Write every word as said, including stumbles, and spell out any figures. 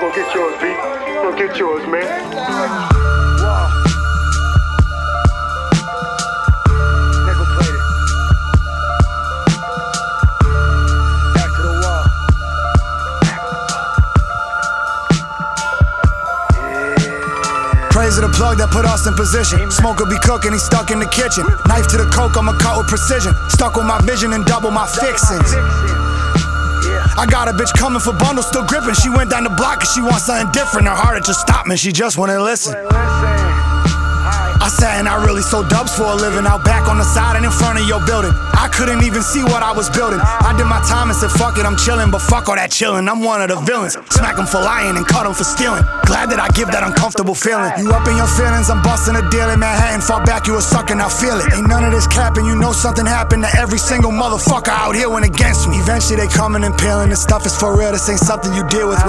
Go get yours, B. Go get yours, man. Praise to the plug that put us in position. Smoke will be cooking, he's stuck in the kitchen. Knife to the coke, I'ma cut with precision. Stuck with my vision and double my fixings. I got a bitch coming for bundles, still gripping. She went down the block cause she wants something different. Her heart had just stopped me, she just wouldn't listen. I sat and I really sold dubs for a living. Out back on the side and in front of your building. I couldn't even see what I was building. I did my time and said fuck it, I'm chilling. But fuck all that chilling, I'm one of the villains. Smack him for lying and cut him for stealing. Glad that I give that uncomfortable feeling. You up in your feelings, I'm busting a deal in Manhattan. Fall back, you a sucker, now feel it. Ain't none of this capping, you know something happened to every single motherfucker out here went against me. Eventually they coming and peeling. This stuff is for real, this ain't something you deal with